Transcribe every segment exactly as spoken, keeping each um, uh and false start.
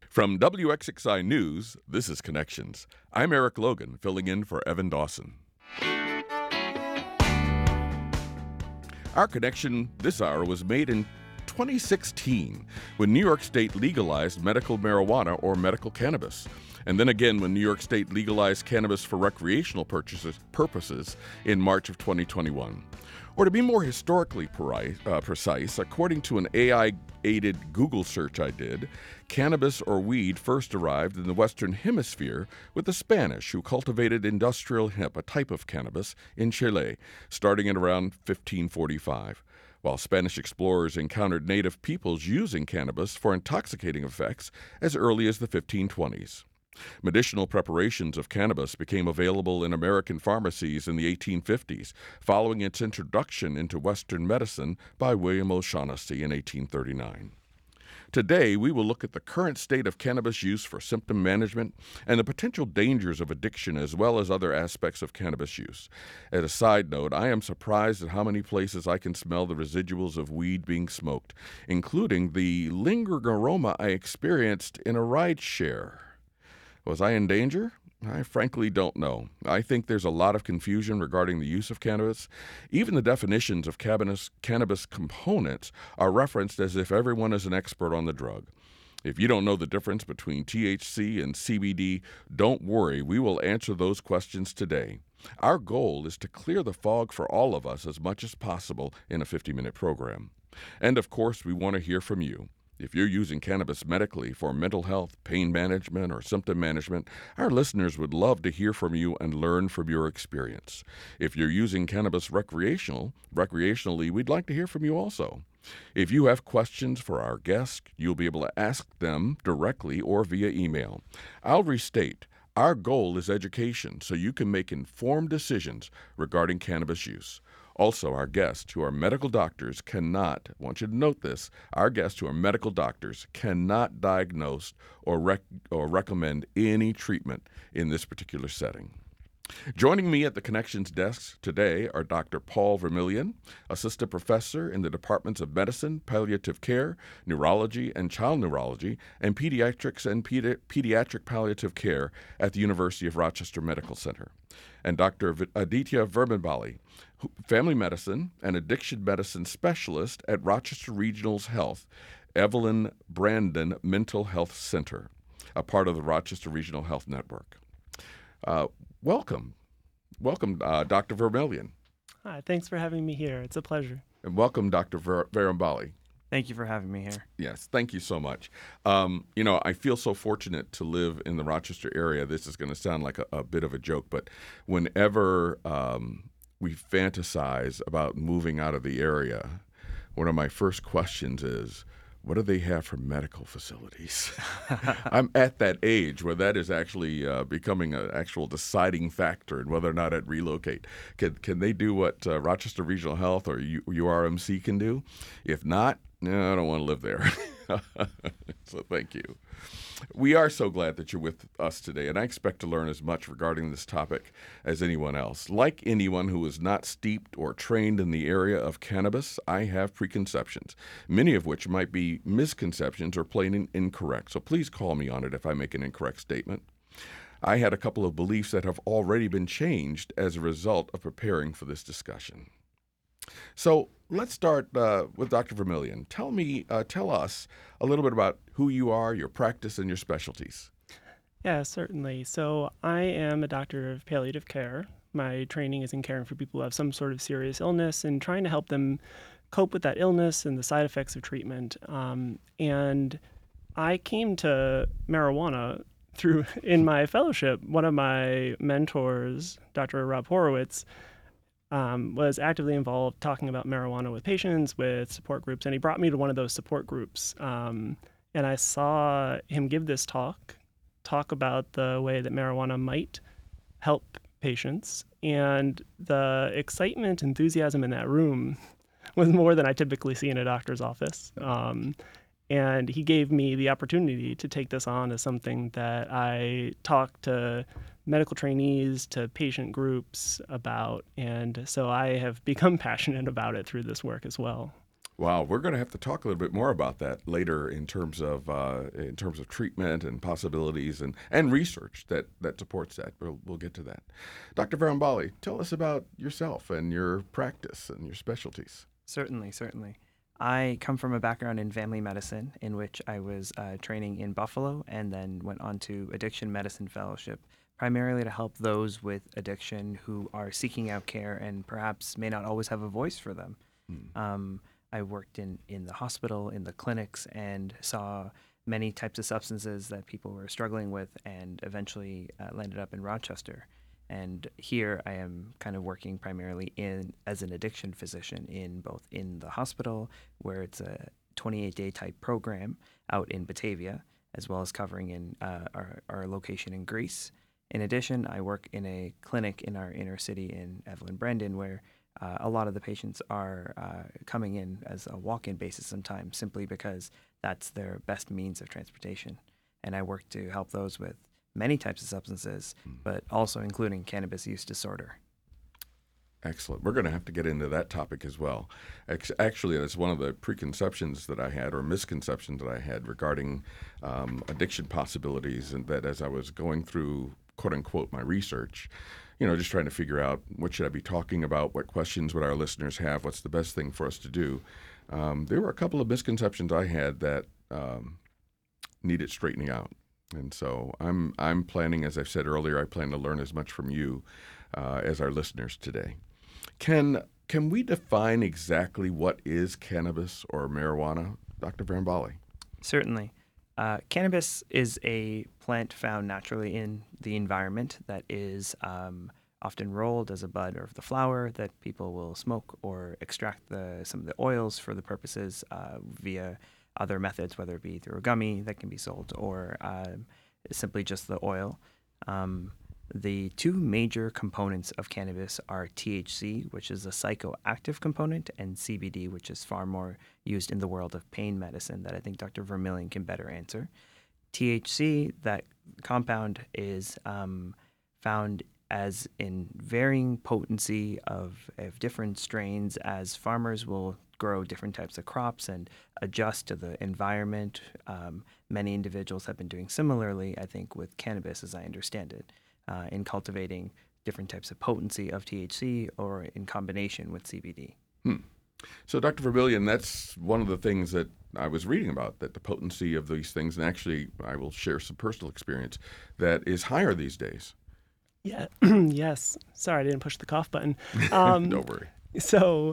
From W X X I News, this is Connections. I'm Eric Logan, filling in for Evan Dawson. Our connection this hour was made in twenty sixteen, when New York State legalized medical marijuana or medical cannabis. And then again when New York State legalized cannabis for recreational purchases, purposes in March of twenty twenty-one. Or to be more historically peri- uh, precise, according to an A I-aided Google search I did, cannabis or weed first arrived in the Western Hemisphere with the Spanish, who cultivated industrial hemp, a type of cannabis, in Chile, starting in around fifteen forty-five. While Spanish explorers encountered native peoples using cannabis for intoxicating effects as early as the fifteen twenties. Medicinal preparations of cannabis became available in American pharmacies in the eighteen fifties, following its introduction into Western medicine by William O'Shaughnessy in eighteen thirty-nine. Today, we will look at the current state of cannabis use for symptom management and the potential dangers of addiction, as well as other aspects of cannabis use. As a side note, I am surprised at how many places I can smell the residuals of weed being smoked, including the lingering aroma I experienced in a ride share. Was I in danger? I frankly don't know. I think there's a lot of confusion regarding the use of cannabis. Even the definitions of cannabis, cannabis components are referenced as if everyone is an expert on the drug. If you don't know the difference between T H C and C B D, don't worry, we will answer those questions today. Our goal is to clear the fog for all of us as much as possible in a fifty-minute program. And of course, we want to hear from you. If you're using cannabis medically for mental health, pain management, or symptom management, our listeners would love to hear from you and learn from your experience. If you're using cannabis recreational, recreationally, we'd like to hear from you also. If you have questions for our guests, you'll be able to ask them directly or via email. I'll restate, our goal is education, so you can make informed decisions regarding cannabis use. Also, our guests who are medical doctors cannot, I want you to note this, our guests who are medical doctors cannot diagnose or, rec- or recommend any treatment in this particular setting. Joining me at the Connections desk today are Doctor Paul Vermillion, Assistant Professor in the Departments of Medicine, Palliative Care, Neurology and Child Neurology, and Pediatrics and Pedi- Pediatric Palliative Care at the University of Rochester Medical Center, and Doctor Aditya Vermanballi, Family Medicine and Addiction Medicine Specialist at Rochester Regional Health, Evelyn Brandon Mental Health Center, a part of the Rochester Regional Health Network. Uh, welcome. Welcome, uh, Doctor Vermillion. Hi, thanks for having me here. It's a pleasure. And welcome, Doctor Ver- Verambali. Thank you for having me here. Yes, thank you so much. Um, you know, I feel so fortunate to live in the Rochester area. This is going to sound like a, a bit of a joke, but whenever um, we fantasize about moving out of the area, one of my first questions is, what do they have for medical facilities? I'm at that age where that is actually uh, becoming an actual deciding factor in whether or not I'd relocate. Can can they do what uh, Rochester Regional Health or U- URMC can do? If not, no, I don't want to live there. So thank you. We are so glad that you're with us today, and I expect to learn as much regarding this topic as anyone else. Like anyone who is not steeped or trained in the area of cannabis, I have preconceptions, many of which might be misconceptions or plain incorrect. So please call me on it if I make an incorrect statement. I had a couple of beliefs that have already been changed as a result of preparing for this discussion. So let's start uh, with Doctor Vermillion. Tell me, uh, tell us a little bit about who you are, your practice, and your specialties. Yeah, certainly. So I am a doctor of palliative care. My training is in caring for people who have some sort of serious illness and trying to help them cope with that illness and the side effects of treatment. Um, and I came to marijuana through, in my fellowship, one of my mentors, Doctor Rob Horowitz, Um, was actively involved talking about marijuana with patients, with support groups, and he brought me to one of those support groups. Um, and I saw him give this talk, talk about the way that marijuana might help patients. And the excitement, enthusiasm in that room was more than I typically see in a doctor's office. Um, and he gave me the opportunity to take this on as something that I talk to medical trainees, to patient groups about. And so I have become passionate about it through this work as well. Wow, we're going to have to talk a little bit more about that later in terms of uh, in terms of treatment and possibilities and, and research that, that supports that. We'll, we'll get to that. Doctor Varambali, tell us about yourself and your practice and your specialties. Certainly, certainly. I come from a background in family medicine in which I was uh, training in Buffalo and then went on to Addiction Medicine Fellowship, primarily to help those with addiction who are seeking out care and perhaps may not always have a voice for them. Hmm. Um, I worked in, in the hospital, in the clinics, and saw many types of substances that people were struggling with, and eventually uh, landed up in Rochester. And here I am kind of working primarily in as an addiction physician in both in the hospital, where it's a twenty-eight day type program out in Batavia, as well as covering in uh, our, our location in Greece. In addition, I work in a clinic in our inner city in Evelyn, Brandon, where uh, a lot of the patients are uh, coming in as a walk-in basis sometimes, simply because that's their best means of transportation. And I work to help those with many types of substances, but also including cannabis use disorder. Excellent. We're going to have to get into that topic as well. Actually, that's one of the preconceptions that I had, or misconceptions that I had regarding um, addiction possibilities, and that as I was going through, quote unquote, my research, you know, just trying to figure out what should I be talking about, what questions would our listeners have, what's the best thing for us to do. Um, there were a couple of misconceptions I had that um, needed straightening out. And so I'm I'm planning, as I've said earlier, I plan to learn as much from you uh, as our listeners today. Can can we define exactly what is cannabis or marijuana, Doctor Varambali? Certainly. Uh, cannabis is a plant found naturally in the environment that is um, often rolled as a bud of the flower that people will smoke or extract the, some of the oils for the purposes uh, via other methods, whether it be through a gummy that can be sold or um, simply just the oil. Um, the two major components of cannabis are T H C, which is a psychoactive component, and C B D, which is far more used in the world of pain medicine that I think Doctor Vermillion can better answer. T H C, that compound, is um, found as in varying potency of, of different strains as farmers will grow different types of crops and adjust to the environment. Um, many individuals have been doing similarly, I think, with cannabis, as I understand it, uh, in cultivating different types of potency of T H C or in combination with C B D. Hmm. So, Doctor Vermillion, that's one of the things that I was reading about, that the potency of these things, and actually I will share some personal experience, that is higher these days. Yeah. Yes. Sorry, I didn't push the cough button. Um, Don't worry. So,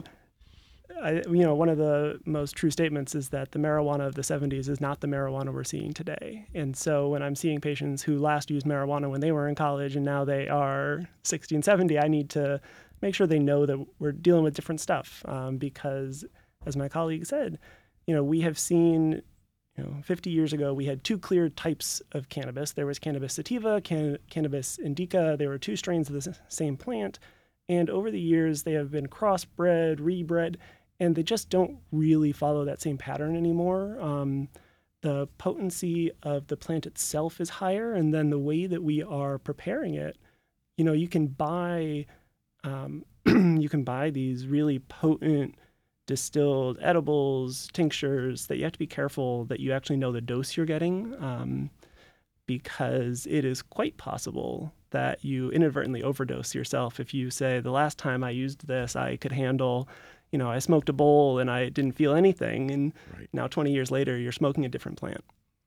I, you know, one of the most true statements is that the marijuana of the seventies is not the marijuana we're seeing today. And so when I'm seeing patients who last used marijuana when they were in college and now they are sixty and seventy, I need to make sure they know that we're dealing with different stuff. Um, because, as my colleague said, you know, we have seen, you know, fifty years ago, we had two clear types of cannabis. There was cannabis sativa, can, cannabis indica. There were two strains of the s- same plant. And over the years, they have been crossbred, rebred, and they just don't really follow that same pattern anymore. Um, the potency of the plant itself is higher, and then the way that we are preparing it, you know, you can buy, um, you can buy these really potent distilled edibles, tinctures that you have to be careful that you actually know the dose you're getting, um, because it is quite possible that you inadvertently overdose yourself if you say, the last time I used this, I could handle, you know, I smoked a bowl and I didn't feel anything. And Right. now twenty years later, you're smoking a different plant.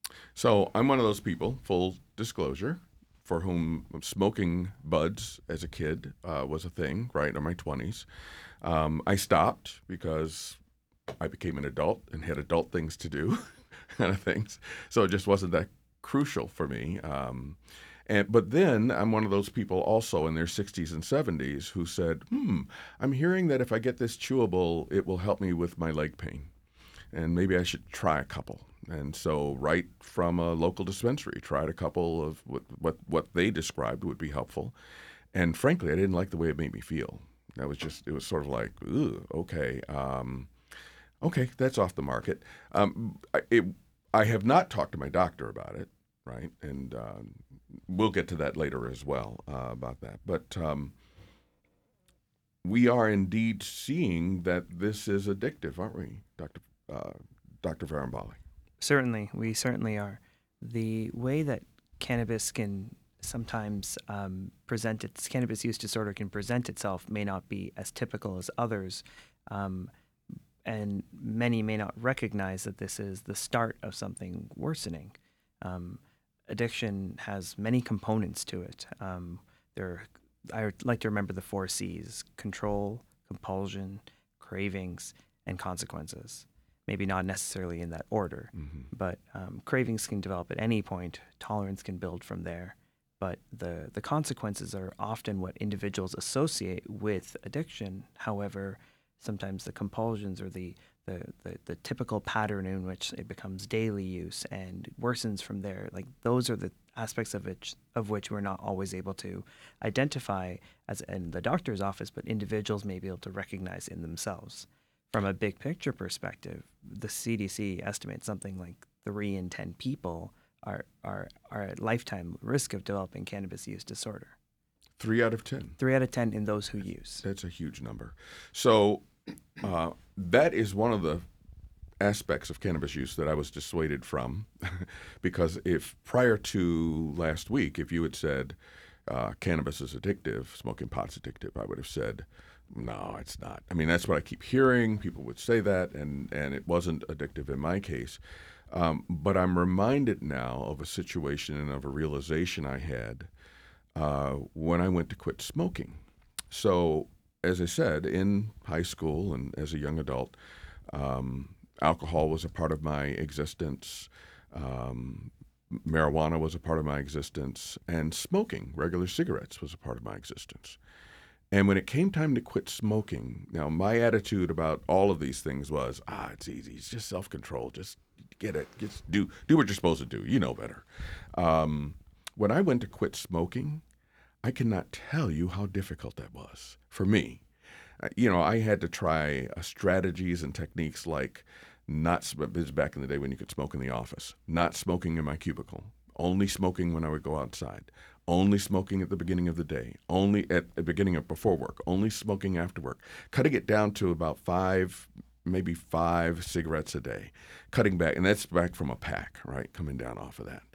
So I'm one of those people, full disclosure, for whom smoking buds as a kid uh, was a thing, right, in my twenties. Um, I stopped because I became an adult and had adult things to do, kind of things. So it just wasn't that crucial for me. Um, and but then I'm one of those people also in their sixties and seventies who said, hmm, I'm hearing that if I get this chewable, it will help me with my leg pain. And maybe I should try a couple. And so right from a local dispensary, tried a couple of what, what, what they described would be helpful. And frankly, I didn't like the way it made me feel. That was just, it was sort of like, ooh, okay, um, okay, that's off the market. Um, I, it, I have not talked to my doctor about it, right? And um, we'll get to that later as well uh, about that. But um, we are indeed seeing that this is addictive, aren't we, Doctor Uh, Doctor Varambali? Certainly, we certainly are. The way that cannabis can sometimes um, present its cannabis use disorder can present itself may not be as typical as others, um, and many may not recognize that this is the start of something worsening. Um, addiction has many components to it. Um, there, I like to remember the four C's: control, compulsion, cravings, and consequences. Maybe not necessarily in that order, Mm-hmm. but um, cravings can develop at any point. Tolerance can build from there. But the, the consequences are often what individuals associate with addiction. However, sometimes the compulsions or the, the, the, the typical pattern in which it becomes daily use and worsens from there, like those are the aspects of it of which we're not always able to identify as in the doctor's office, but individuals may be able to recognize in themselves. From a big picture perspective, the C D C estimates something like three in ten people are, are, are at lifetime risk of developing cannabis use disorder. Three out of ten. Three out of ten in those who use. That's a huge number. So uh, that is one of the aspects of cannabis use that I was dissuaded from, because if prior to last week, if you had said uh, cannabis is addictive, smoking pot's addictive, I would have said, no, it's not. I mean, that's what I keep hearing. People would say that, and, and it wasn't addictive in my case. Um, but I'm reminded now of a situation and of a realization I had uh, when I went to quit smoking. So, as I said, in high school and as a young adult, um, alcohol was a part of my existence. Um, marijuana was a part of my existence. And smoking, regular cigarettes, was a part of my existence. And when it came time to quit smoking, now my attitude about all of these things was, ah, it's easy. It's just self-control. Just get it. Just do do what you're supposed to do. You know better. Um, when I went to quit smoking, I cannot tell you how difficult that was for me. Uh, you know, I had to try uh, strategies and techniques like not, sm- this is back in the day when you could smoke in the office, not smoking in my cubicle, only smoking when I would go outside, only smoking at the beginning of the day, only at the beginning of before work, only smoking after work, cutting it down to about five, maybe five cigarettes a day, cutting back, and that's back from a pack, right, coming down off of that.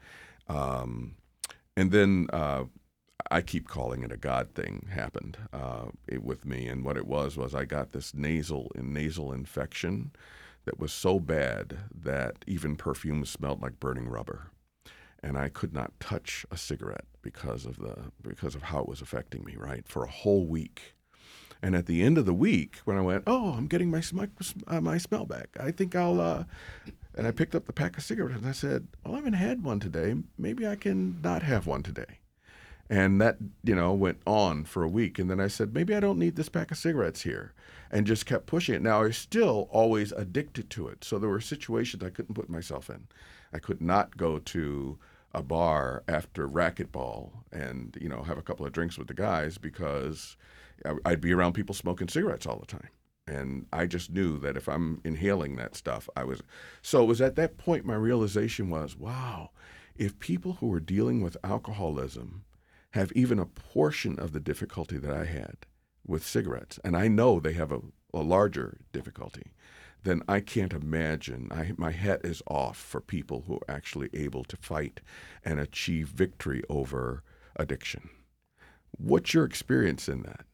Um, and then uh, I keep calling it a God thing happened uh, it, with me, and what it was was I got this nasal nasal infection that was so bad that even perfume smelled like burning rubber. And I could not touch a cigarette because of the because of how it was affecting me, right, for a whole week. And at the end of the week, when I went, oh, I'm getting my sm- uh, my smell back. I think I'll, uh, and I picked up the pack of cigarettes and I said, well, I haven't had one today. Maybe I can not have one today. And that, you know, went on for a week. And then I said, maybe I don't need this pack of cigarettes here, and just kept pushing it. Now, I was still always addicted to it. So there were situations I couldn't put myself in. I could not go to a bar after racquetball and, you know, have a couple of drinks with the guys because I'd be around people smoking cigarettes all the time. And I just knew that if I'm inhaling that stuff, I was. So it was at that point my realization was, wow, if people who are dealing with alcoholism have even a portion of the difficulty that I had with cigarettes, and I know they have a, a larger difficulty, then I can't imagine. I, my hat is off for people who are actually able to fight and achieve victory over addiction. What's your experience in that?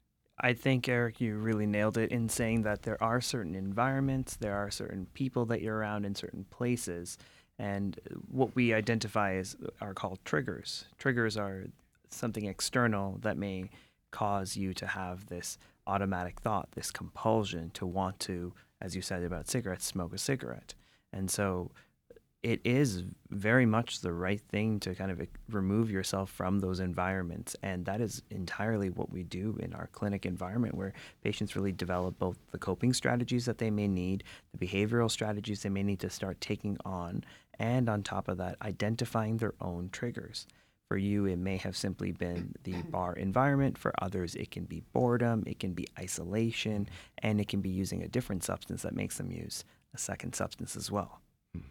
I think, Eric, you really nailed it in saying that there are certain environments, there are certain people that you're around in certain places, and what we identify as are called triggers. Triggers are something external that may cause you to have this automatic thought, this compulsion to want to, as you said about cigarettes, smoke a cigarette. And so it is very much the right thing to kind of remove yourself from those environments. And that is entirely what we do in our clinic environment, where patients really develop both the coping strategies that they may need, the behavioral strategies they may need to start taking on, and on top of that, identifying their own triggers. For you, it may have simply been the bar environment. For others, it can be boredom, it can be isolation, and it can be using a different substance that makes them use a second substance as well.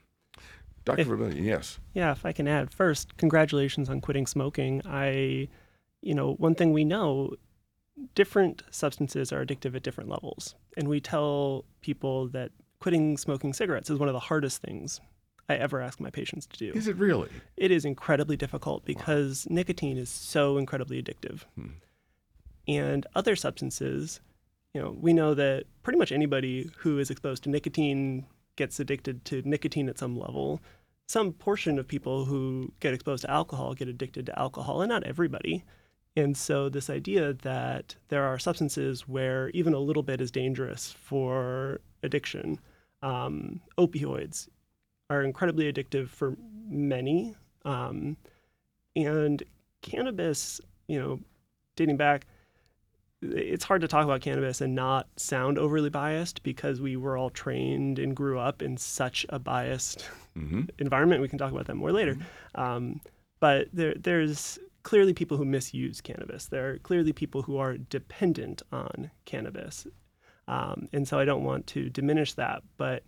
Doctor If- Vermillion, yes. Yeah, if I can add, first, congratulations on quitting smoking. I, you know, one thing we know, different substances are addictive at different levels. And we tell people that quitting smoking cigarettes is one of the hardest things I ever ask my patients to do. Is it really? It is incredibly difficult because wow. nicotine is so incredibly addictive. Hmm. And other substances, you know, we know that pretty much anybody who is exposed to nicotine gets addicted to nicotine at some level. Some portion of people who get exposed to alcohol get addicted to alcohol, and not everybody. And so this idea that there are substances where even a little bit is dangerous for addiction, um, opioids are incredibly addictive for many. Um, and cannabis, you know, dating back, it's hard to talk about cannabis and not sound overly biased because we were all trained and grew up in such a biased mm-hmm. environment. We can talk about that more later. Mm-hmm. Um, but there, there's clearly people who misuse cannabis. There are clearly people who are dependent on cannabis. Um, and so I don't want to diminish that, but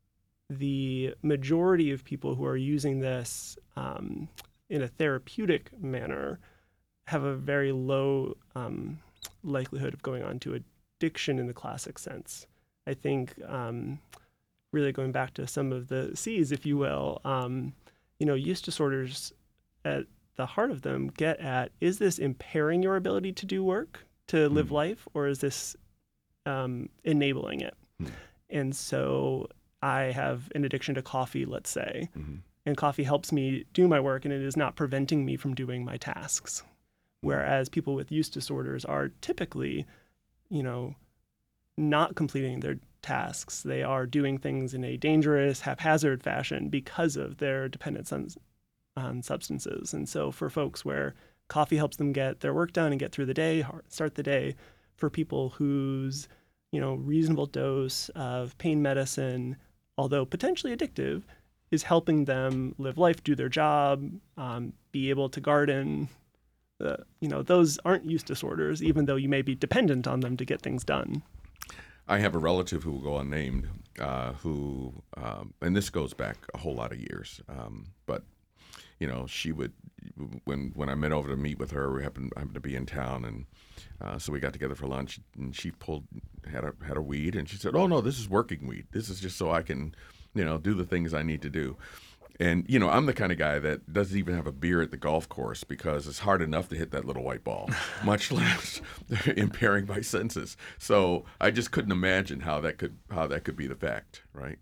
the majority of people who are using this um, in a therapeutic manner have a very low um, likelihood of going on to addiction in the classic sense. I think um, really going back to some of the C's, if you will, um, you know, use disorders at the heart of them get at, is this impairing your ability to do work, to live mm. life, or is this um, enabling it? Mm. And so I have an addiction to coffee, let's say, mm-hmm. and coffee helps me do my work, and it is not preventing me from doing my tasks. Whereas people with use disorders are typically, you know, not completing their tasks. They are doing things in a dangerous, haphazard fashion because of their dependence on, on substances. And so for folks where coffee helps them get their work done and get through the day, start the day, for people whose, you know, reasonable dose of pain medicine, although potentially addictive, is helping them live life, do their job, um, be able to garden. Uh, you know, those aren't use disorders, even though you may be dependent on them to get things done. I have a relative who will go unnamed, uh, who, um, and this goes back a whole lot of years, um, but, you know, she would, when when I met over to meet with her, we happened, happened to be in town, and uh, so we got together for lunch, and she pulled, had a, had a weed, and she said, oh, no, this is working weed. This is just so I can, you know, do the things I need to do. And, you know, I'm the kind of guy that doesn't even have a beer at the golf course because it's hard enough to hit that little white ball, much less impairing my senses. So I just couldn't imagine how that could how that could be the fact, right?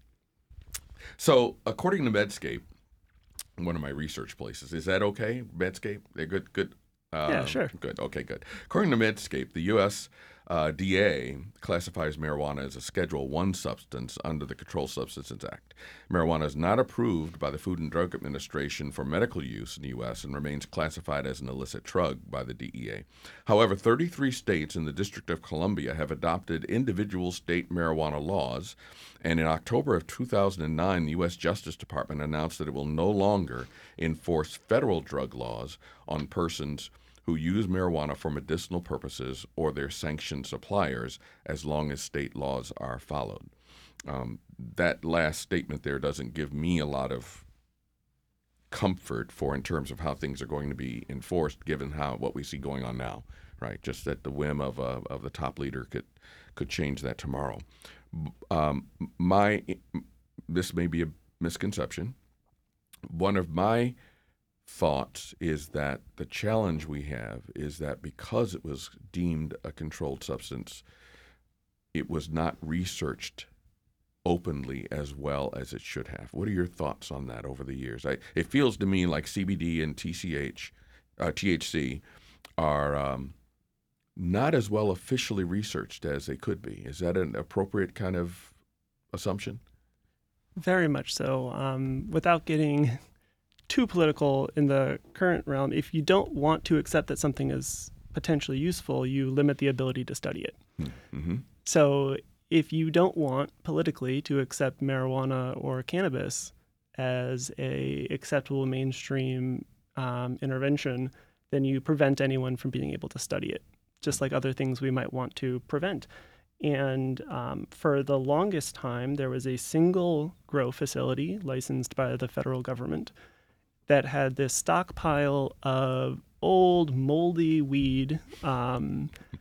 So according to Medscape, one of my research places, is that okay, Medscape? They're good, good. Uh, yeah, sure. Good, okay, good. According to Medscape, the U S Uh, D A classifies marijuana as a Schedule One substance under the Controlled Substances Act. Marijuana is not approved by the Food and Drug Administration for medical use in the U S and remains classified as an illicit drug by the D E A. However, thirty-three states and the District of Columbia have adopted individual state marijuana laws, and in October of two thousand nine, the U S Justice Department announced that it will no longer enforce federal drug laws on persons who use marijuana for medicinal purposes or their sanctioned suppliers as long as state laws are followed. Um, that last statement there doesn't give me a lot of comfort for in terms of how things are going to be enforced given how what we see going on now, right? Just at the whim of a, of the top leader could could change that tomorrow. Um, my this may be a misconception. One of my thoughts is that the challenge we have is that because it was deemed a controlled substance, it was not researched openly as well as it should have. What are your thoughts on that over the years? I, it feels to me like C B D and T C H, uh, T H C are um, not as well officially researched as they could be. Is that an appropriate kind of assumption? Very much so. Um, without getting too political in the current realm, if you don't want to accept that something is potentially useful, you limit the ability to study it. Mm-hmm. So if you don't want politically to accept marijuana or cannabis as a acceptable mainstream um, intervention, then you prevent anyone from being able to study it, just like other things we might want to prevent. And um, for the longest time, there was a single grow facility licensed by the federal government that had this stockpile of old moldy weed um,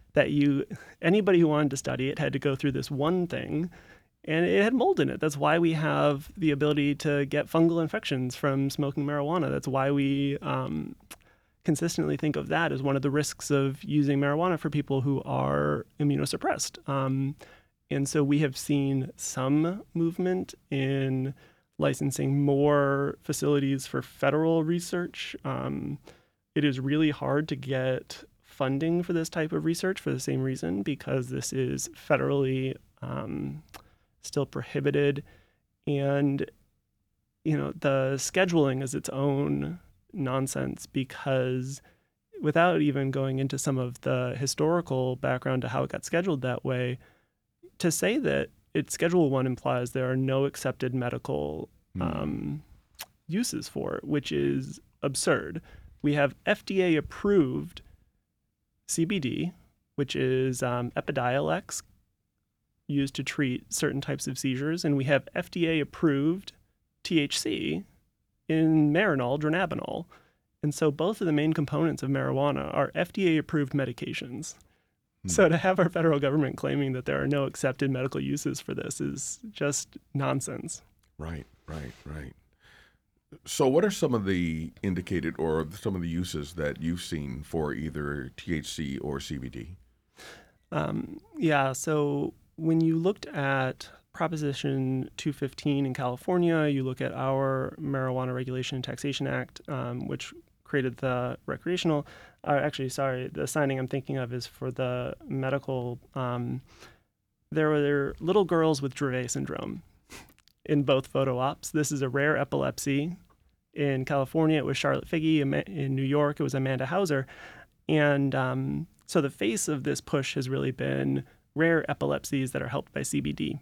that you anybody who wanted to study it had to go through this one thing, and it had mold in it. That's why we have the ability to get fungal infections from smoking marijuana. That's why we um, consistently think of that as one of the risks of using marijuana for people who are immunosuppressed. Um, and so we have seen some movement in licensing more facilities for federal research. Um, it is really hard to get funding for this type of research for the same reason, because this is federally um, still prohibited. And, you know, the scheduling is its own nonsense, because without even going into some of the historical background to how it got scheduled that way, to say that it's Schedule One implies there are no accepted medical mm. um, uses for it, which is absurd. We have F D A approved C B D, which is um, Epidiolex, used to treat certain types of seizures, and we have F D A approved T H C in Marinol, dronabinol. And so both of the main components of marijuana are F D A approved medications. So to have our federal government claiming that there are no accepted medical uses for this is just nonsense. Right, right, right. So what are some of the indicated or some of the uses that you've seen for either T H C or C B D? Um, yeah, so when you looked at Proposition two fifteen in California, you look at our Marijuana Regulation and Taxation Act, um, which created the recreational, uh, actually, sorry, the signing I'm thinking of is for the medical. Um, there were little girls with Dravet syndrome in both photo ops. This is a rare epilepsy. In California, it was Charlotte Figge. In New York, it was Amanda Hauser. And um, so the face of this push has really been rare epilepsies that are helped by C B D.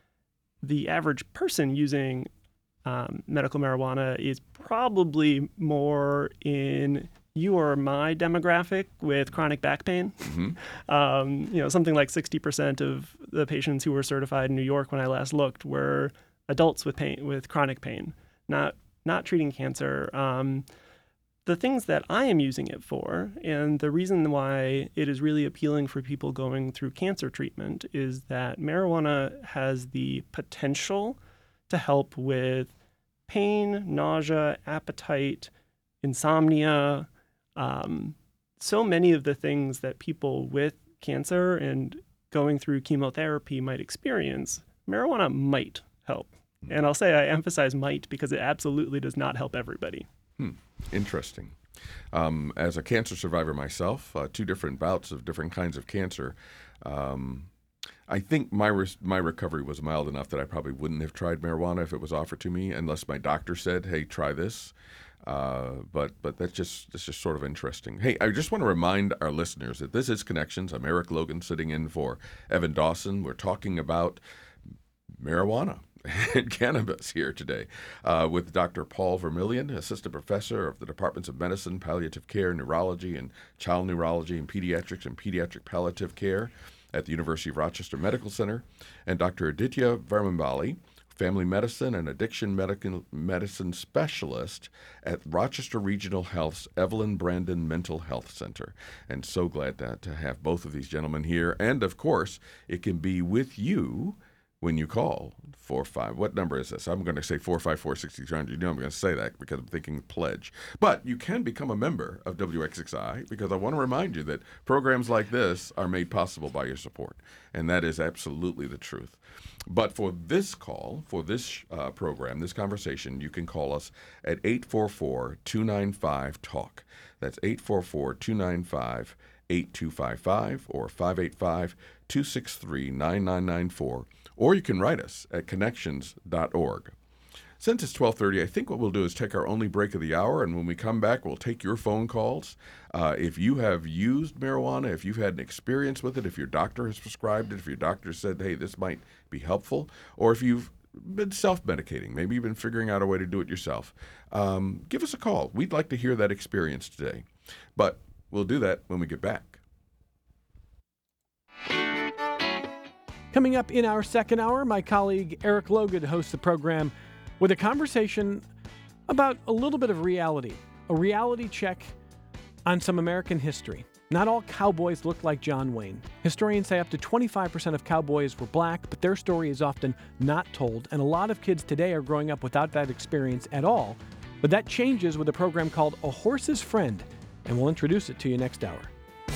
The average person using um, medical marijuana is probably more in you or my demographic with chronic back pain. Mm-hmm. Um, you know, something like sixty percent of the patients who were certified in New York when I last looked were adults with pain, with chronic pain, not not treating cancer. Um, the things that I am using it for, and the reason why it is really appealing for people going through cancer treatment, is that marijuana has the potential to help with pain, nausea, appetite, insomnia, um, so many of the things that people with cancer and going through chemotherapy might experience. Marijuana might help. And I'll say I emphasize might because it absolutely does not help everybody. Hmm. Interesting. Um, as a cancer survivor myself, uh, two different bouts of different kinds of cancer, um, I think my re- my recovery was mild enough that I probably wouldn't have tried marijuana if it was offered to me, unless my doctor said, "Hey, try this." Uh, but but that's just that's just sort of interesting. Hey, I just want to remind our listeners that this is Connections. I'm Eric Logan, sitting in for Evan Dawson. We're talking about marijuana and cannabis here today uh, with Doctor Paul Vermillion, Assistant Professor of the Departments of Medicine, Palliative Care, Neurology, and Child Neurology and Pediatrics and Pediatric Palliative Care at the University of Rochester Medical Center, and Doctor Aditya Varmambali, Family Medicine and Addiction Medical Medicine Specialist at Rochester Regional Health's Evelyn Brandon Mental Health Center. And so glad to, to have both of these gentlemen here. And, of course, it can be with you when you call four five. What number is this? I'm going to say four five four, six three hundred. You know I'm going to say that because I'm thinking pledge. But you can become a member of W X X I because I want to remind you that programs like this are made possible by your support. And that is absolutely the truth. But for this call, for this uh, program, this conversation, you can call us at eight four four, two nine five, talk. That's eight four four, two nine five, eight two five five or five eight five, two six three, nine nine nine four. Or you can write us at connections dot org. Since it's twelve thirty, I think what we'll do is take our only break of the hour, and when we come back, we'll take your phone calls. Uh, if you have used marijuana, if you've had an experience with it, if your doctor has prescribed it, if your doctor said, hey, this might be helpful, or if you've been self-medicating, maybe you've been figuring out a way to do it yourself, um, give us a call. We'd like to hear that experience today. But we'll do that when we get back. Coming up in our second hour, my colleague Eric Logan hosts the program with a conversation about a little bit of reality, a reality check on some American history. Not all cowboys look like John Wayne. Historians say up to twenty-five percent of cowboys were black, but their story is often not told, and a lot of kids today are growing up without that experience at all. But that changes with a program called A Horse's Friend, and we'll introduce it to you next hour.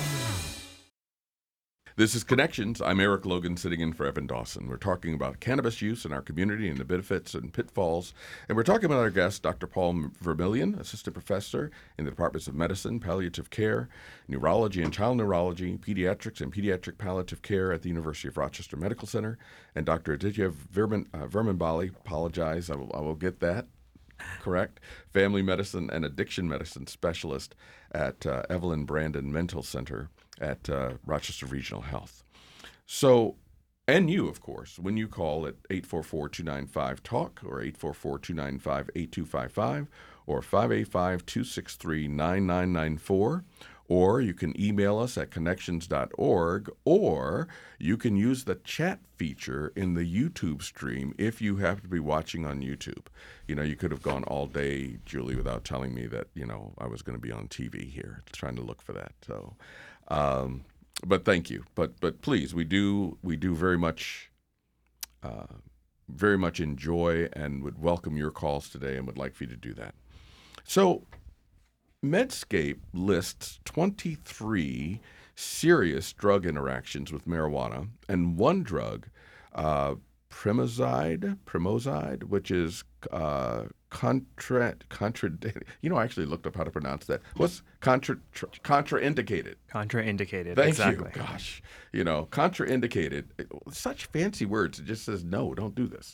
This is Connections. I'm Eric Logan, sitting in for Evan Dawson. We're talking about cannabis use in our community and the benefits and pitfalls. And we're talking about our guest, Doctor Paul Vermillion, Assistant Professor in the Departments of Medicine, Palliative Care, Neurology and Child Neurology, Pediatrics and Pediatric Palliative Care at the University of Rochester Medical Center, and Doctor Aditya Verman, uh, Vermanbali, apologize, I will, I will get that correct, Family Medicine and Addiction Medicine Specialist at uh, Evelyn Brandon Mental Center at uh, Rochester Regional Health. So, and you, of course, when you call at eight four four, two nine five, talk or eight four four, two nine five, eight two five five or five eight five, two six three, nine nine nine four, or you can email us at connections dot org, or you can use the chat feature in the YouTube stream if you have to be watching on YouTube. You know, you could have gone all day, Julie, without telling me that, you know, I was going to be on T V here, trying to look for that. So, um, but thank you. But but please, we do we do very much uh, very much enjoy and would welcome your calls today and would like for you to do that. So, Medscape lists twenty-three serious drug interactions with marijuana and one drug, uh, Primozide, Primozide, which is uh, contra, contra, you know, I actually looked up how to pronounce that. What's contra, tr- contraindicated? Contraindicated, Thank exactly. you. Gosh, you know, contraindicated. Such fancy words. It just says, no, don't do this.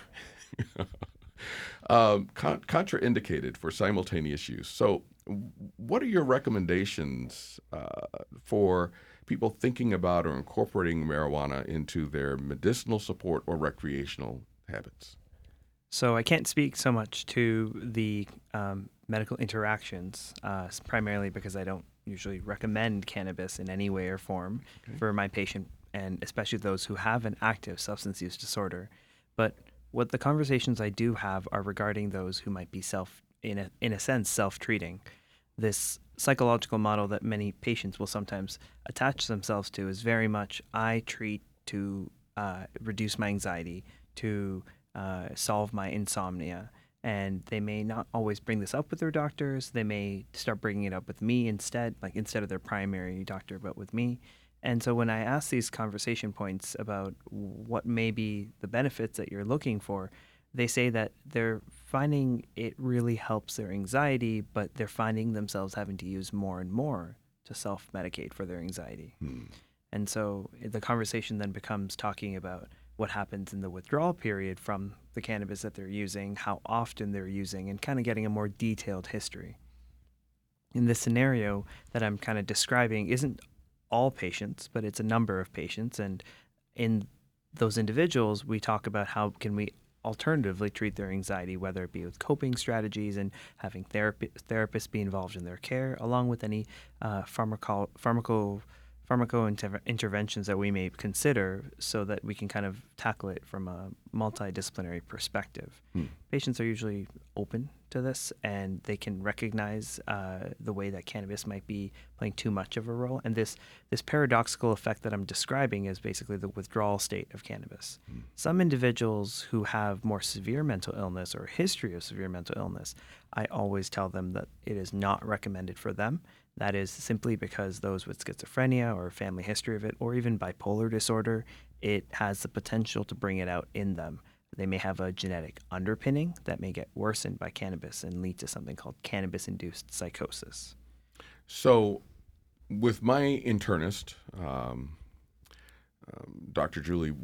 um, con- contraindicated for simultaneous use. So what are your recommendations uh, for people thinking about or incorporating marijuana into their medicinal support or recreational habits? So I can't speak so much to the um, medical interactions, uh, primarily because I don't usually recommend cannabis in any way or form okay. for my patient, and especially those who have an active substance use disorder. But what the conversations I do have are regarding those who might be self, in a, in a sense, self-treating. This psychological model that many patients will sometimes attach themselves to is very much, I treat to uh, reduce my anxiety, to uh, solve my insomnia. And they may not always bring this up with their doctors. They may start bringing it up with me instead, like instead of their primary doctor, but with me. And so when I ask these conversation points about what may be the benefits that you're looking for, they say that they're finding it really helps their anxiety, but they're finding themselves having to use more and more to self-medicate for their anxiety. Hmm. And so the conversation then becomes talking about what happens in the withdrawal period from the cannabis that they're using, how often they're using, and kind of getting a more detailed history. In this scenario that I'm kind of describing isn't all patients, but it's a number of patients. And in those individuals, we talk about how can we alternatively treat their anxiety, whether it be with coping strategies and having therapy, therapists be involved in their care, along with any uh, pharmaco, pharmaco, pharmaco inter- interventions that we may consider so that we can kind of tackle it from a multidisciplinary perspective. Hmm. Patients are usually open to this, and they can recognize uh, the way that cannabis might be playing too much of a role. And this this paradoxical effect that I'm describing is basically the withdrawal state of cannabis. Hmm. Some individuals who have more severe mental illness or history of severe mental illness, I always tell them that it is not recommended for them. That is simply because those with schizophrenia or family history of it, or even bipolar disorder, it has the potential to bring it out in them. They may have a genetic underpinning that may get worsened by cannabis and lead to something called cannabis-induced psychosis. So with my internist, um, um, Doctor Julie,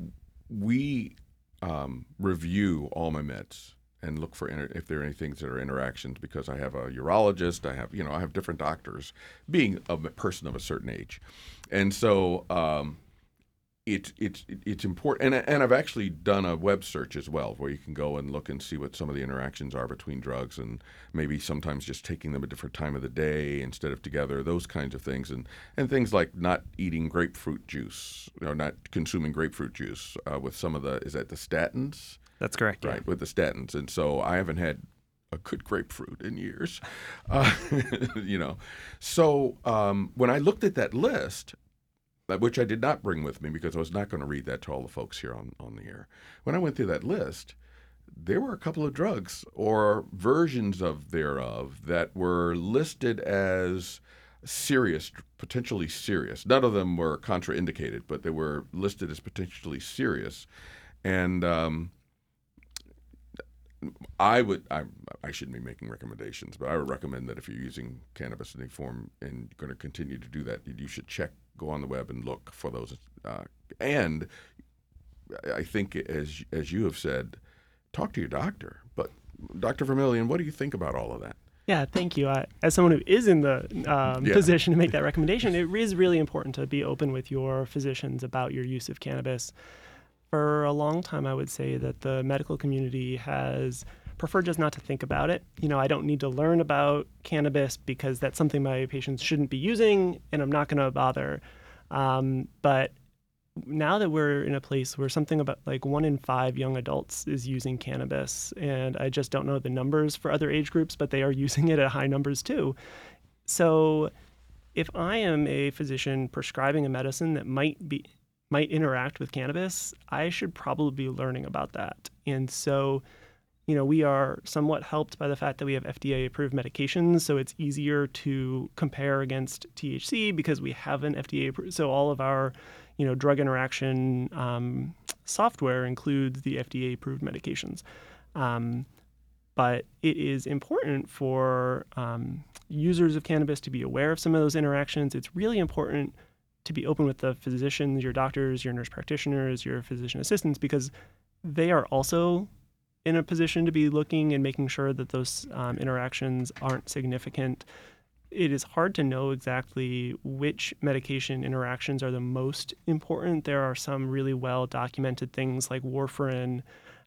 we um, review all my meds and look for inter- if there are any things that are interactions, because I have a urologist, I have, you know, I have different doctors, being a person of a certain age. And so um, it, it, it's important, and, and I've actually done a web search as well, where you can go and look and see what some of the interactions are between drugs, and maybe sometimes just taking them a different time of the day instead of together, those kinds of things, and, and things like not eating grapefruit juice, or not consuming grapefruit juice uh, with some of the, is that the statins? That's correct, right, yeah. with the statins. And so I haven't had a good grapefruit in years. Uh, you know, so um, when I looked at that list, uh, which I did not bring with me because I was not going to read that to all the folks here on, on the air. When I went through that list, there were a couple of drugs or versions of thereof that were listed as serious, potentially serious. None of them were contraindicated, but they were listed as potentially serious. And um, I would, I, I shouldn't be making recommendations, but I would recommend that if you're using cannabis in any form and going to continue to do that, you should check, go on the web and look for those. Uh, and I think, as as you have said, talk to your doctor. But Doctor Vermillion, what do you think about all of that? Yeah, thank you. I, as someone who is in the um, Yeah. position to make that recommendation, it is really important to be open with your physicians about your use of cannabis. For a long time, I would say that the medical community has preferred just not to think about it. You know, I don't need to learn about cannabis because that's something my patients shouldn't be using, and I'm not going to bother. Um, but now that we're in a place where something about like one in five young adults is using cannabis, and I just don't know the numbers for other age groups, but they are using it at high numbers too. So if I am a physician prescribing a medicine that might be might interact with cannabis, I should probably be learning about that. And so, you know, we are somewhat helped by the fact that we have F D A-approved medications, so it's easier to compare against T H C because we have an F D A approved. So all of our, you know, drug interaction um, software includes the F D A-approved medications. Um, but it is important for um, users of cannabis to be aware of some of those interactions. It's really important to be open with the physicians, your doctors, your nurse practitioners, your physician assistants, because they are also in a position to be looking and making sure that those um, interactions aren't significant. It is hard to know exactly which medication interactions are the most important. There are some really well documented things like warfarin,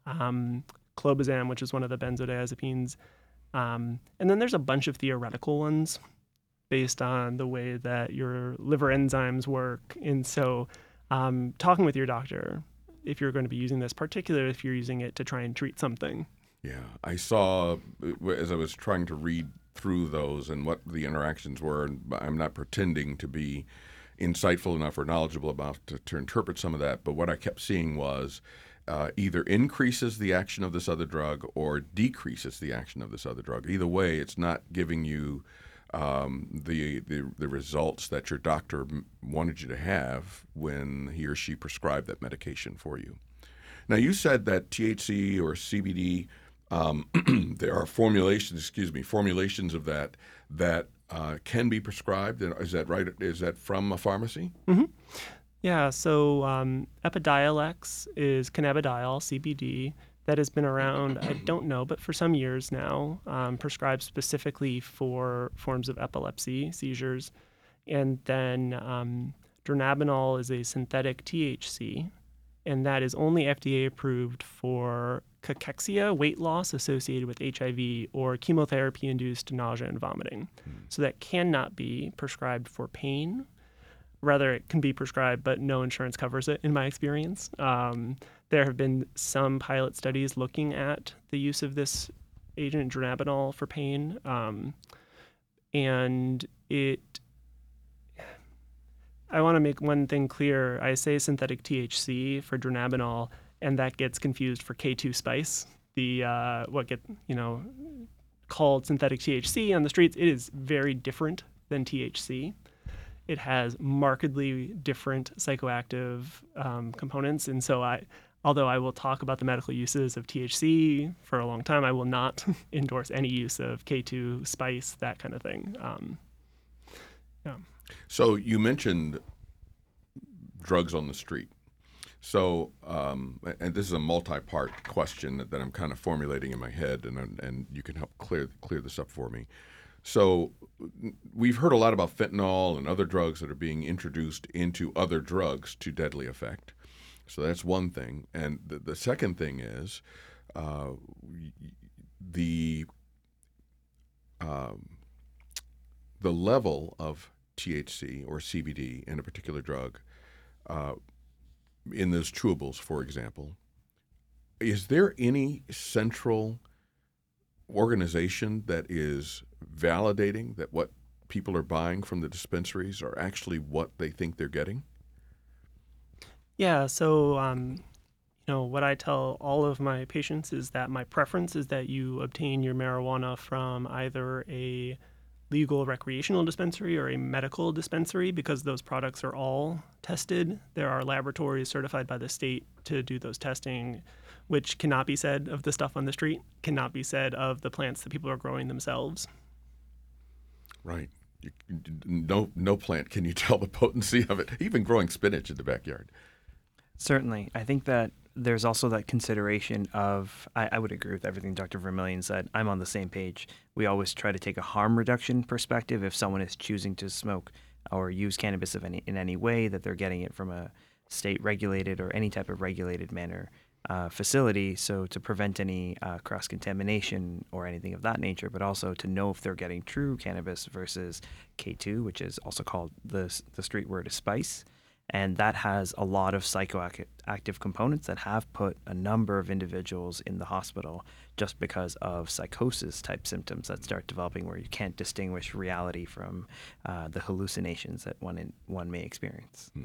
um, clobazam, which is one of the benzodiazepines. Um, and then there's a bunch of theoretical ones based on the way that your liver enzymes work. And so um, talking with your doctor, if you're going to be using this, particularly if you're using it to try and treat something. Yeah, I saw, as I was trying to read through those and what the interactions were, and I'm not pretending to be insightful enough or knowledgeable enough to, to interpret some of that, but what I kept seeing was uh, either increases the action of this other drug or decreases the action of this other drug. Either way, it's not giving you um, the, the the results that your doctor wanted you to have when he or she prescribed that medication for you. Now, you said that T H C or C B D, um, there are formulations, excuse me, formulations of that that uh, can be prescribed. Is that right? Is that from a pharmacy? Mm-hmm. Yeah, so um, Epidiolex is cannabidiol, C B D, that has been around, I don't know, but for some years now, um, prescribed specifically for forms of epilepsy, seizures. And then um, dronabinol is a synthetic T H C, and that is only F D A approved for cachexia, weight loss associated with H I V, or chemotherapy-induced nausea and vomiting. Mm. So that cannot be prescribed for pain. Rather, it can be prescribed, but no insurance covers it, in my experience. Um, there have been some pilot studies looking at the use of this agent, dronabinol, for pain. Um, and it, I want to make one thing clear. I say synthetic T H C for dronabinol, and that gets confused for K two spice, the uh, what get you know called synthetic T H C on the streets. It is very different than T H C. It has markedly different psychoactive um, components, and so I, although I will talk about the medical uses of T H C for a long time, I will not endorse any use of K two spice, that kind of thing. Um, yeah. So you mentioned drugs on the street. So, um, and this is a multi-part question that, that I'm kind of formulating in my head, and and you can help clear clear this up for me. So we've heard a lot about fentanyl and other drugs that are being introduced into other drugs to deadly effect. So that's one thing. And the, the second thing is uh, the um, the level of T H C or C B D in a particular drug, uh, in those chewables, for example. Is there any central organization that is validating that what people are buying from the dispensaries are actually what they think they're getting? Yeah, so um, you know, what I tell all of my patients is that my preference is that you obtain your marijuana from either a legal recreational dispensary or a medical dispensary, because those products are all tested. There are laboratories certified by the state to do those testing, which cannot be said of the stuff on the street, cannot be said of the plants that people are growing themselves. Right. You, no, no plant can you tell the potency of it, even growing spinach in the backyard. Certainly. I think that there's also that consideration of, I, I would agree with everything Doctor Vermillion said. I'm on the same page. We always try to take a harm reduction perspective. If someone is choosing to smoke or use cannabis of any, in any way, that they're getting it from a state regulated or any type of regulated manner uh, facility, so to prevent any uh, cross-contamination or anything of that nature, but also to know if they're getting true cannabis versus K two, which is also called, the, the street word is spice. And that has a lot of psychoactive components that have put a number of individuals in the hospital just because of psychosis type symptoms that start developing, where you can't distinguish reality from uh, the hallucinations that one in, one may experience. Hmm.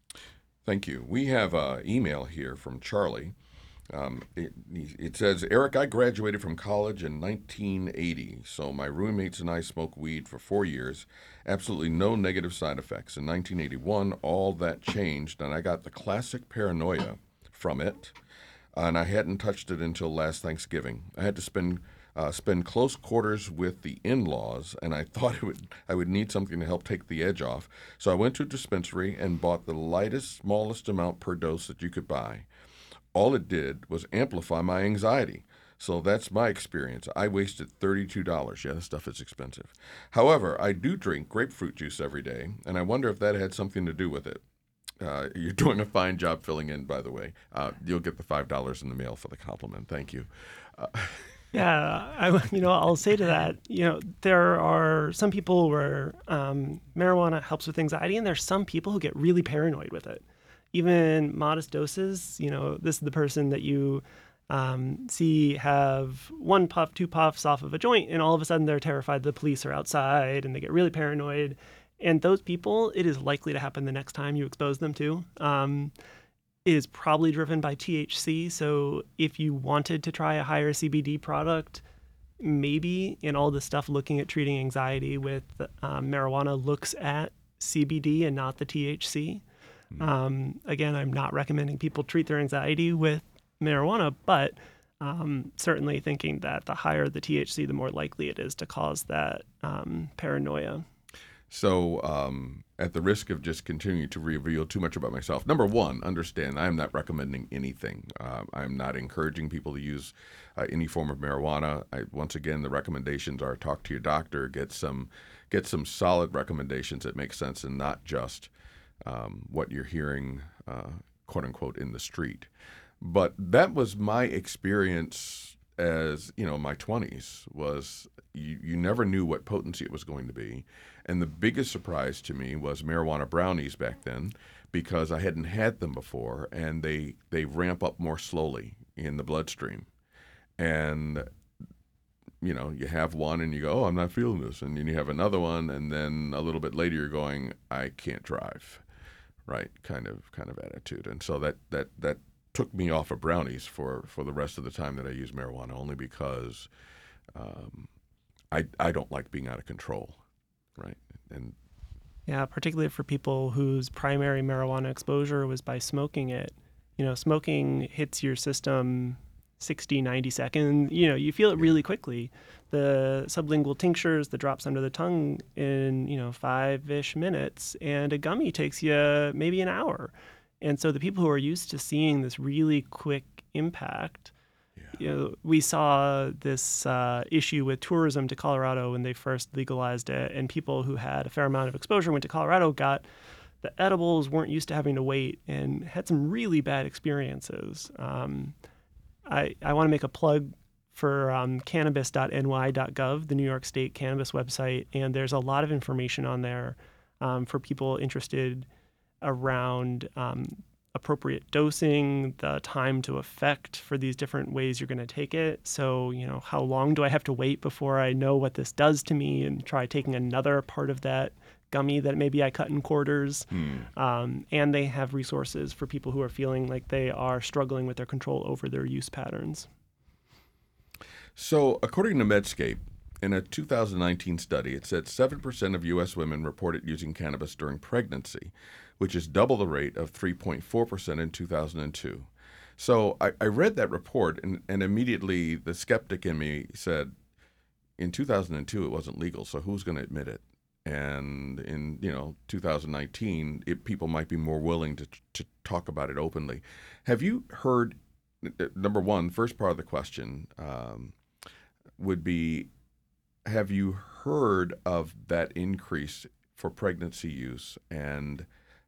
Thank you. We have an email here from Charlie. Um, it, it says, Eric, I graduated from college in nineteen eighty, so my roommates and I smoked weed for four years. Absolutely no negative side effects. In nineteen eighty-one, all that changed, and I got the classic paranoia from it, and I hadn't touched it until last Thanksgiving. I had to spend uh, spend close quarters with the in-laws, and I thought it would I would need something to help take the edge off. So I went to a dispensary and bought the lightest, smallest amount per dose that you could buy. All it did was amplify my anxiety. So that's my experience. I wasted thirty-two dollars. Yeah, this stuff is expensive. However, I do drink grapefruit juice every day, and I wonder if that had something to do with it. Uh, you're doing a fine job filling in, by the way. Uh, you'll get the five dollars in the mail for the compliment. Thank you. Uh, Yeah, I, you know, I'll say to that, you know, there are some people where um, marijuana helps with anxiety, and there's some people who get really paranoid with it. Even modest doses, you know, this is the person that you um, see have one puff, two puffs off of a joint, and all of a sudden they're terrified the police are outside, and they get really paranoid. And those people, it is likely to happen the next time you expose them to. Um, it is probably driven by T H C. So if you wanted to try a higher C B D product, maybe in all the stuff looking at treating anxiety with um, marijuana looks at C B D and not the T H C. Mm-hmm. Um, again, I'm not recommending people treat their anxiety with marijuana, but um, certainly thinking that the higher the T H C, the more likely it is to cause that um, paranoia. So um, at the risk of just continuing to reveal too much about myself, number one, understand I am not recommending anything. Uh, I'm not encouraging people to use uh, any form of marijuana. I, once again, the recommendations are talk to your doctor, get some get some solid recommendations that make sense and not just um, what you're hearing, uh, quote unquote, in the street. But that was my experience as, you know, my twenties was you, you never knew what potency it was going to be. And the biggest surprise to me was marijuana brownies back then, because I hadn't had them before, and they, they ramp up more slowly in the bloodstream. And, you know, you have one and you go, oh, I'm not feeling this. And then you have another one, and then a little bit later you're going, I can't drive, right? Kind of kind of attitude. And so that, that, that took me off of brownies for, for the rest of the time that I use marijuana, only because um, I, I don't like being out of control. Right. And yeah, particularly for people whose primary marijuana exposure was by smoking it. You know, smoking hits your system sixty, ninety seconds. You know, you feel it really quickly. The sublingual tinctures, the drops under the tongue in, you know, five-ish minutes, and a gummy takes you maybe an hour. And so the people who are used to seeing this really quick impact, you know, we saw this uh, issue with tourism to Colorado when they first legalized it, and people who had a fair amount of exposure went to Colorado, got the edibles, weren't used to having to wait, and had some really bad experiences. Um, I, I want to make a plug for um, cannabis dot N Y dot gov, the New York State cannabis website, and there's a lot of information on there um, for people interested around um, appropriate dosing, the time to effect for these different ways you're going to take it. So, you know, how long do I have to wait before I know what this does to me and try taking another part of that gummy that maybe I cut in quarters? Hmm. Um, and they have resources for people who are feeling like they are struggling with their control over their use patterns. So, according to Medscape, in a two thousand nineteen study, it said seven percent of U S women reported using cannabis during pregnancy, which is double the rate of three point four percent in two thousand two. So I, I read that report, and, and immediately the skeptic in me said, in two thousand two, it wasn't legal, so who's going to admit it? And in, you know, two thousand nineteen, it, people might be more willing to to talk about it openly. Have you heard, number one, first part of the question um, would be, have you heard of that increase for pregnancy use, and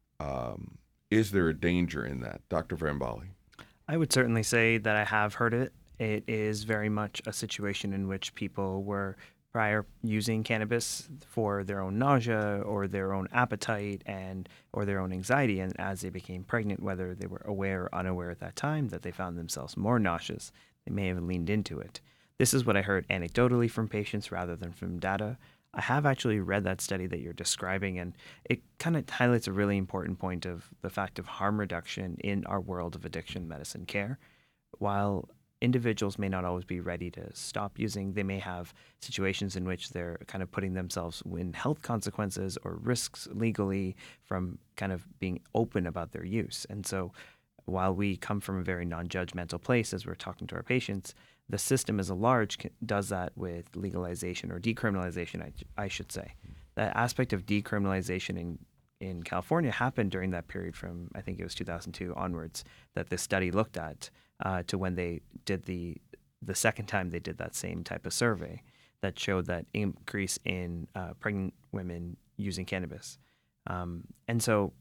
um, is there a danger in that? Doctor Vrambali? I would certainly say that I have heard it. It is very much a situation in which people were prior using cannabis for their own nausea or their own appetite and or their own anxiety, and as they became pregnant, whether they were aware or unaware at that time that they found themselves more nauseous, they may have leaned into it. This is what I heard anecdotally from patients rather than from data. I have actually read that study that you're describing, and it kind of highlights a really important point of the fact of harm reduction in our world of addiction medicine care. While individuals may not always be ready to stop using, they may have situations in which they're kind of putting themselves in health consequences or risks legally from kind of being open about their use. And so while we come from a very non-judgmental place as we're talking to our patients, the system as a large does that with legalization or decriminalization, I, I should say. That aspect of decriminalization in, in California happened during that period from, I think it was two thousand two onwards, that this study looked at uh, to when they did the, the second time they did that same type of survey that showed that increase in uh, pregnant women using cannabis. Um, and so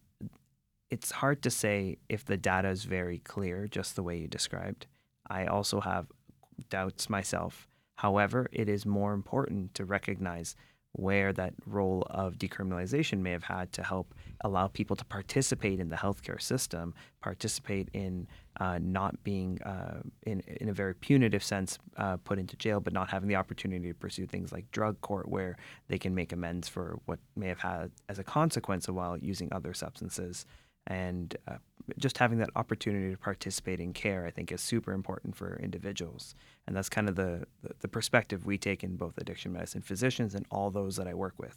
it's hard to say if the data is very clear, just the way you described. I also have doubts myself. However, it is more important to recognize where that role of decriminalization may have had to help allow people to participate in the healthcare system, participate in uh, not being, uh, in, in a very punitive sense, uh, put into jail, but not having the opportunity to pursue things like drug court where they can make amends for what may have had as a consequence of while using other substances. And uh, just having that opportunity to participate in care, I think, is super important for individuals. And that's kind of the, the, the perspective we take in both addiction medicine physicians and all those that I work with.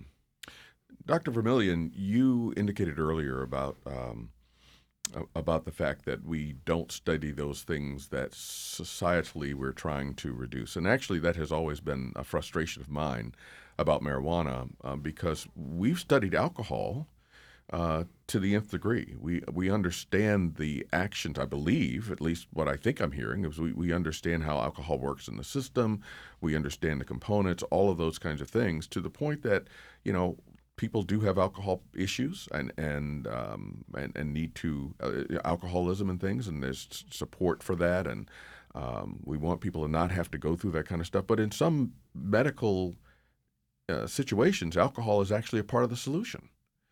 Doctor Vermillion, you indicated earlier about um, about the fact that we don't study those things that societally we're trying to reduce. And actually, that has always been a frustration of mine about marijuana um, because we've studied alcohol Uh, to the nth degree. We we understand the actions, I believe, at least what I think I'm hearing, is we, we understand how alcohol works in the system. We understand the components, all of those kinds of things, to the point that, you know, people do have alcohol issues and and um, and, and need to, uh, alcoholism and things, and there's support for that. And um, we want people to not have to go through that kind of stuff. But in some medical uh, situations, alcohol is actually a part of the solution.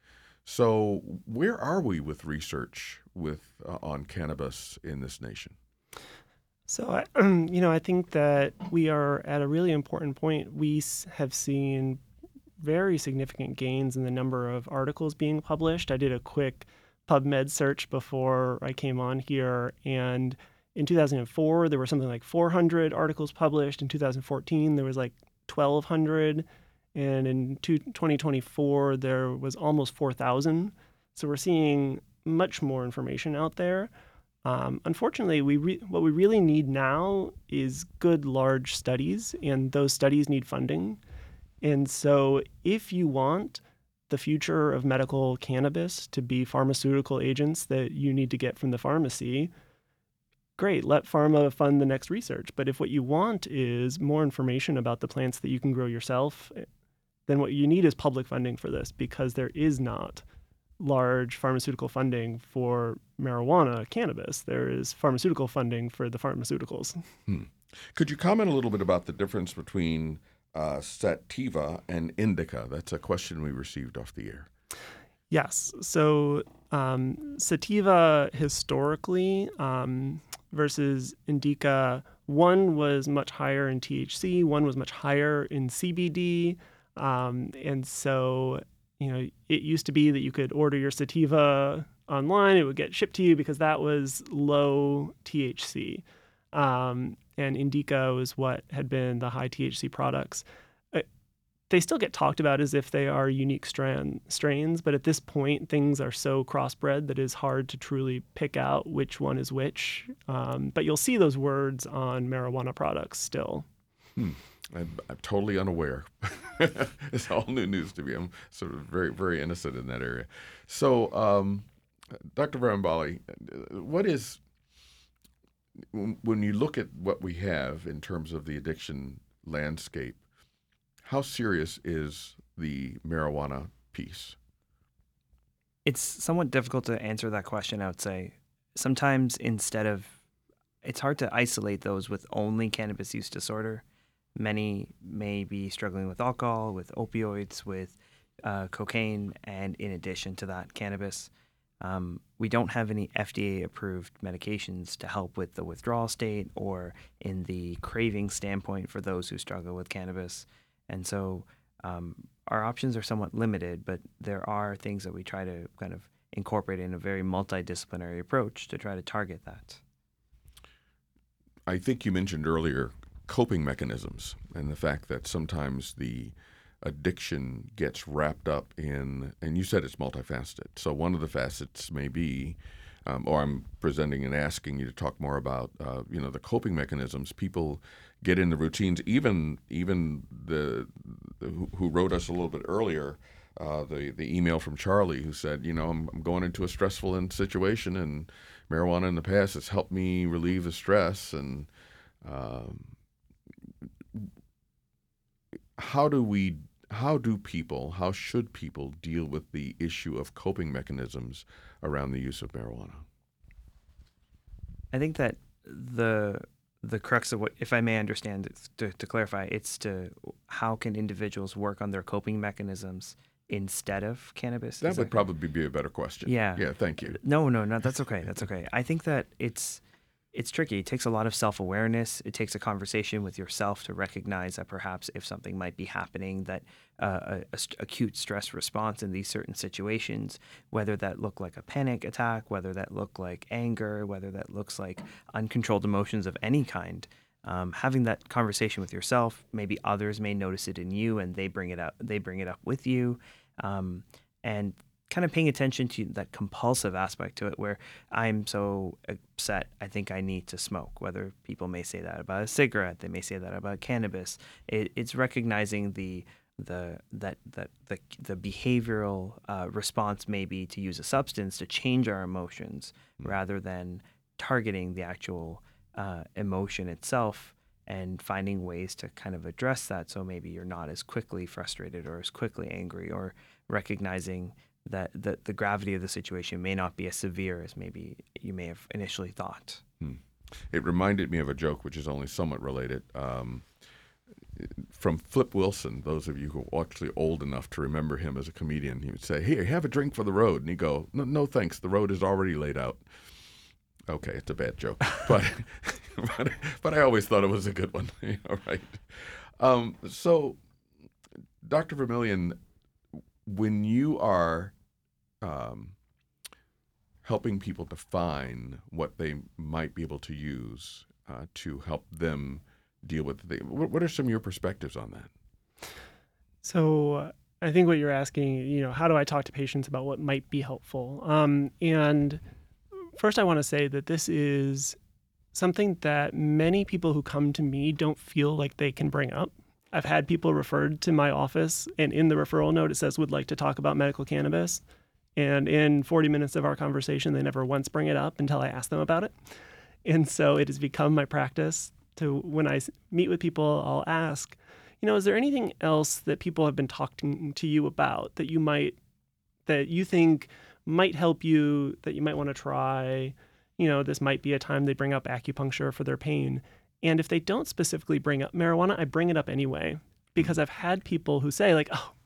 So where are we with research with uh, on cannabis in this nation? So, I, you know, I think that we are at a really important point. We have seen very significant gains in the number of articles being published. I did a quick PubMed search before I came on here, and in two thousand four, there were something like four hundred articles published. In two thousand fourteen, there was like twelve hundred. And in twenty twenty-four, there was almost four thousand. So we're seeing much more information out there. Um, unfortunately, we re- what we really need now is good, large studies, and those studies need funding. And so if you want the future of medical cannabis to be pharmaceutical agents that you need to get from the pharmacy, great, let pharma fund the next research. But if what you want is more information about the plants that you can grow yourself, then what you need is public funding for this, because there is not large pharmaceutical funding for marijuana, cannabis. There is pharmaceutical funding for the pharmaceuticals. Hmm. Could you comment a little bit about the difference between uh, sativa and indica? That's a question we received off the air. Yes. So um, sativa historically um, versus indica, one was much higher in T H C, one was much higher in C B D. Um, and so, you know, it used to be that you could order your sativa online, it would get shipped to you because that was low T H C. Um, and indica was what had been the high T H C products. Uh, They still get talked about as if they are unique strand, strains, but at this point, things are so crossbred that it's hard to truly pick out which one is which. Um, but you'll see those words on marijuana products still. Hmm. I'm, I'm totally unaware. It's all new news to me. I'm sort of very, very innocent in that area. So, um, Doctor Varambali, what is, when you look at what we have in terms of the addiction landscape, how serious is the marijuana piece? It's somewhat difficult to answer that question, I would say. Sometimes instead of, it's hard to isolate those with only cannabis use disorder. Many may be struggling with alcohol, with opioids, with uh, cocaine, and in addition to that, cannabis. Um, we don't have any F D A-approved medications to help with the withdrawal state or in the craving standpoint for those who struggle with cannabis. And so um, our options are somewhat limited, but there are things that we try to kind of incorporate in a very multidisciplinary approach to try to target that. I think you mentioned earlier coping mechanisms and the fact that sometimes the addiction gets wrapped up in, and you said it's multifaceted. So one of the facets may be, um, or I'm presenting and asking you to talk more about, uh, you know, the coping mechanisms. People get in the routines. Even even the, the who, who wrote us a little bit earlier, uh, the the email from Charlie who said, you know, I'm, I'm going into a stressful in- situation, and marijuana in the past has helped me relieve the stress. And um, how do we? How do people, how should people deal with the issue of coping mechanisms around the use of marijuana? I think that the the crux of what, if I may understand, it's to, to clarify, it's to how can individuals work on their coping mechanisms instead of cannabis? That Is would probably be a better question. Yeah. Yeah, thank you. No, no, no, that's okay. That's okay. I think that it's it's tricky. It takes a lot of self-awareness. It takes a conversation with yourself to recognize that perhaps if something might be happening, that uh, a, a st- acute stress response in these certain situations, whether that look like a panic attack, whether that look like anger, whether that looks like uncontrolled emotions of any kind, um, having that conversation with yourself, maybe others may notice it in you and they bring it up, they bring it up with you. Um, and kind of paying attention to that compulsive aspect to it where I'm so upset, I think I need to smoke. Whether people may say that about a cigarette, they may say that about cannabis. It, it's recognizing the the that that the the behavioral uh, response may be to use a substance to change our emotions mm-hmm. rather than targeting the actual uh, emotion itself and finding ways to kind of address that. So maybe you're not as quickly frustrated or as quickly angry, or recognizing that the, the gravity of the situation may not be as severe as maybe you may have initially thought. Hmm. It reminded me of a joke, which is only somewhat related, um, from Flip Wilson. Those of you who are actually old enough to remember him as a comedian, he would say, "Here, have a drink for the road." And he'd go, no, no thanks, the road is already laid out. Okay, it's a bad joke, but, but but I always thought it was a good one. All right. Um, so, Doctor Vermillion, when you are um, helping people define what they might be able to use uh, to help them deal with the, what, what are some of your perspectives on that? So uh, I think what you're asking, you know, how do I talk to patients about what might be helpful? Um, and first, I want to say that this is something that many people who come to me don't feel like they can bring up. I've had people referred to my office, and in the referral note, it says, would like to talk about medical cannabis. And in forty minutes of our conversation, they never once bring it up until I ask them about it. And so it has become my practice to, when I meet with people, I'll ask, you know, is there anything else that people have been talking to you about that you might, that you think might help you, that you might want to try? You know, this might be a time they bring up acupuncture for their pain. And if they don't specifically bring up marijuana, I bring it up anyway, because I've had people who say like, oh,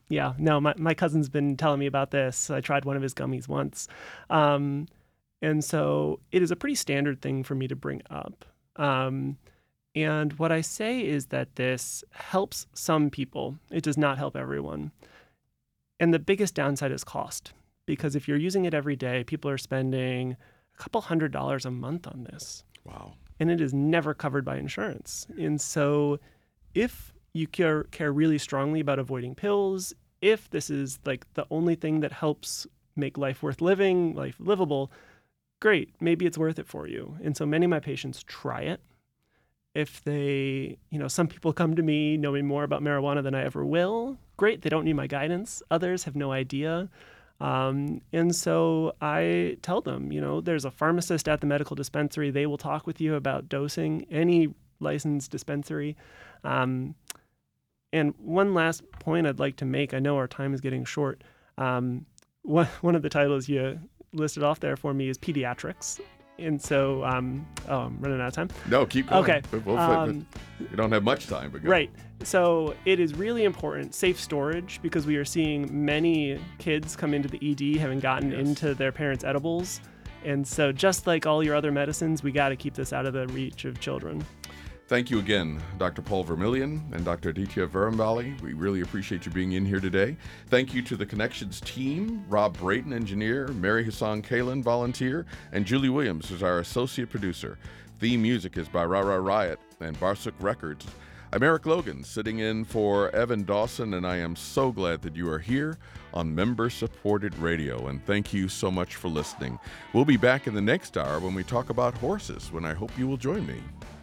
Yeah, no, my, my cousin's been telling me about this. I tried one of his gummies once. Um, and so it is a pretty standard thing for me to bring up. Um, and what I say is that this helps some people. It does not help everyone. And the biggest downside is cost, because if you're using it every day, people are spending a couple hundred dollars a month on this. Wow. And it is never covered by insurance. And so if you care, care really strongly about avoiding pills, if this is like the only thing that helps make life worth living, life livable, great, maybe it's worth it for you. And so many of my patients try it. If they, you know, some people come to me knowing more about marijuana than I ever will. Great, they don't need my guidance. Others have no idea. Um, and so I tell them, you know, there's a pharmacist at the medical dispensary. They will talk with you about dosing, any licensed dispensary. Um, and one last point I'd like to make, I know our time is getting short. Um, one, one of the titles you listed off there for me is pediatrics. And so, um, oh, I'm running out of time. No, keep going. Okay. We'll, Um, you don't have much time, but go. Right. So it is really important, safe storage, because we are seeing many kids come into the E D having gotten Yes. into their parents' edibles. And so just like all your other medicines, we got to keep this out of the reach of children. Thank you again, Doctor Paul Vermillion and Doctor Aditya Virambali. We really appreciate you being in here today. Thank you to the Connections team, Rob Brayton, engineer, Mary Hassan Kalin, volunteer, and Julie Williams is our associate producer. Theme music is by Ra Ra Riot and Barsuk Records. I'm Eric Logan, sitting in for Evan Dawson, and I am so glad that you are here on member-supported radio, and thank you so much for listening. We'll be back in the next hour when we talk about horses, when I hope you will join me.